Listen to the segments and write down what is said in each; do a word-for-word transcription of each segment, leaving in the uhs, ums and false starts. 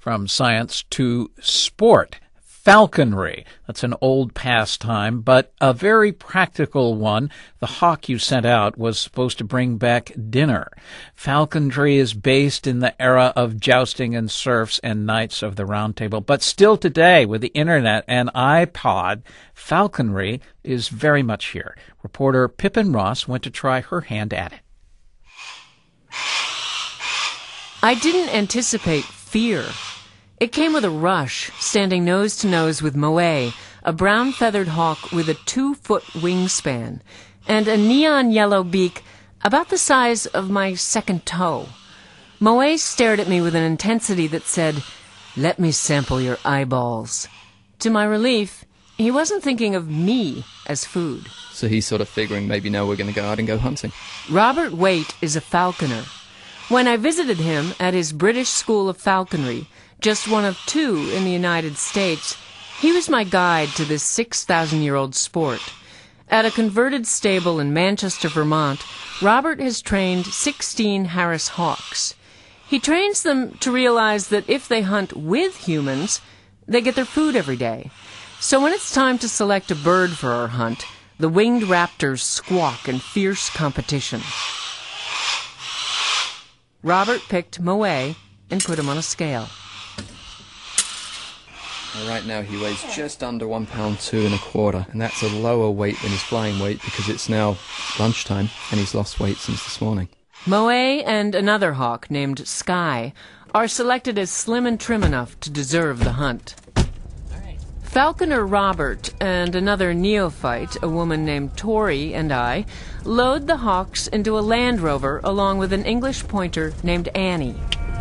From science to sport. Falconry. That's an old pastime, but a very practical one. The hawk you sent out was supposed to bring back dinner. Falconry is based in the era of jousting and serfs and knights of the Round Table. But still today, with the internet and iPod, falconry is very much here. Reporter Pippin Ross went to try her hand at it. I didn't anticipate fear. It came with a rush, standing nose to nose with Moe, a brown-feathered hawk with a two-foot wingspan, and a neon yellow beak about the size of my second toe. Moe stared at me with an intensity that said, "Let me sample your eyeballs." To my relief, he wasn't thinking of me as food. So he's sort of figuring maybe now we're going to go out and go hunting. Robert Waite is a falconer. When I visited him at his British School of Falconry, just one of two in the United States, he was my guide to this six thousand year old sport. At a converted stable in Manchester, Vermont, Robert has trained sixteen Harris hawks. He trains them to realize that if they hunt with humans, they get their food every day. So when it's time to select a bird for our hunt, the winged raptors squawk in fierce competition. Robert picked Moe and put him on a scale. Right now he weighs just under one pound two and a quarter, and that's a lower weight than his flying weight because it's now lunchtime and he's lost weight since this morning. Moe and another hawk named Sky are selected as slim and trim enough to deserve the hunt. Falconer Robert and another neophyte, a woman named Tori, and I load the hawks into a Land Rover along with an English pointer named Annie.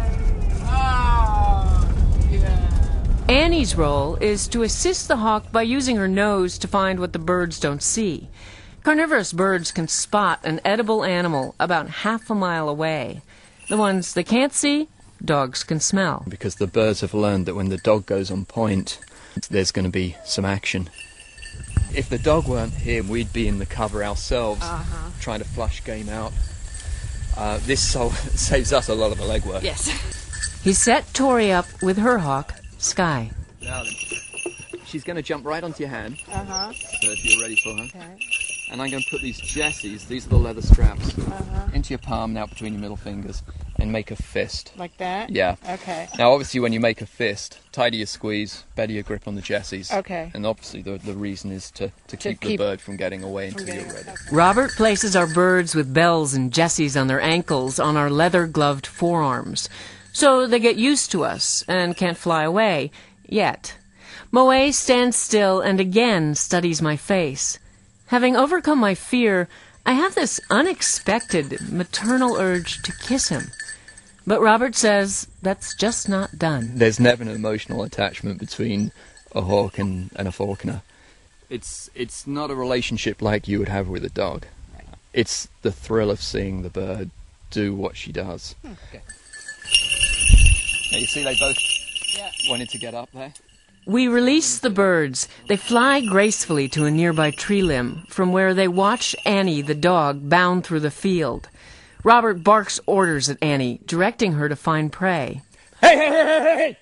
Annie's role is to assist the hawk by using her nose to find what the birds don't see. Carnivorous birds can spot an edible animal about half a mile away. The ones they can't see, dogs can smell. Because the birds have learned that when the dog goes on point, there's going to be some action. If the dog weren't here, we'd be in the cover ourselves, uh-huh. trying to flush game out. Uh, this so- saves us a lot of the legwork. Yes. He set Tori up with her hawk, Sky. Now then, she's going to jump right onto your hand. Uh-huh. So if you're ready for her. Okay. And I'm going to put these jessies, these are the leather straps, uh-huh. into your palm now between your middle fingers and make a fist. Like that? Yeah. Okay. Now obviously when you make a fist, tighter your squeeze, better your grip on the jessies. Okay. And obviously the, the reason is to, to, To keep, keep the bird from getting away from until getting, you're ready. okay. Robert places our birds with bells and jessies on their ankles on our leather-gloved forearms, so they get used to us and can't fly away. Yet. Moe stands still and again studies my face. Having overcome my fear, I have this unexpected maternal urge to kiss him. But Robert says that's just not done. There's never an emotional attachment between a hawk and, and a falconer. It's, it's not a relationship like you would have with a dog. It's the thrill of seeing the bird do what she does. Hmm. Okay. Now you see they both Yeah. wanted to get up there. We release the birds. They fly gracefully to a nearby tree limb, from where they watch Annie, the dog, bound through the field. Robert barks orders at Annie, directing her to find prey. Hey, hey, hey, hey, hey!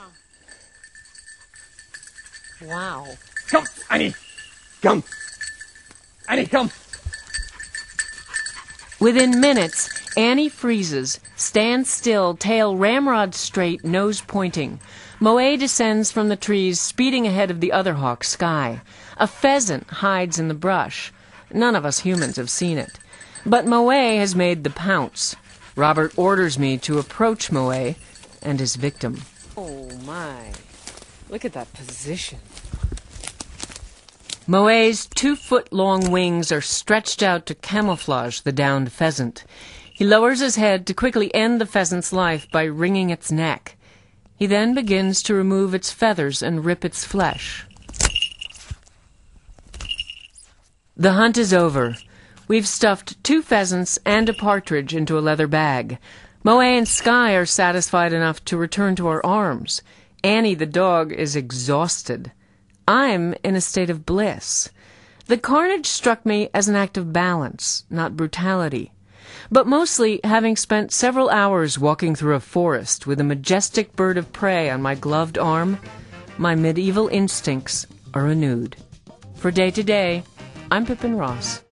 Huh. Wow. Come, Annie! Come! Annie, come! Within minutes, Annie freezes, stands still, tail ramrod straight, nose pointing. Moe descends from the trees, speeding ahead of the other hawk, Sky. A pheasant hides in the brush. None of us humans have seen it. But Moe has made the pounce. Robert orders me to approach Moe and his victim. Oh, my. Look at that position. Moe's two-foot-long wings are stretched out to camouflage the downed pheasant. He lowers his head to quickly end the pheasant's life by wringing its neck. He then begins to remove its feathers and rip its flesh. The hunt is over. We've stuffed two pheasants and a partridge into a leather bag. Moe and Sky are satisfied enough to return to our arms. Annie, the dog, is exhausted. I'm in a state of bliss. The carnage struck me as an act of balance, not brutality. But mostly, having spent several hours walking through a forest with a majestic bird of prey on my gloved arm, my medieval instincts are renewed. For Day to Day, I'm Pippin Ross.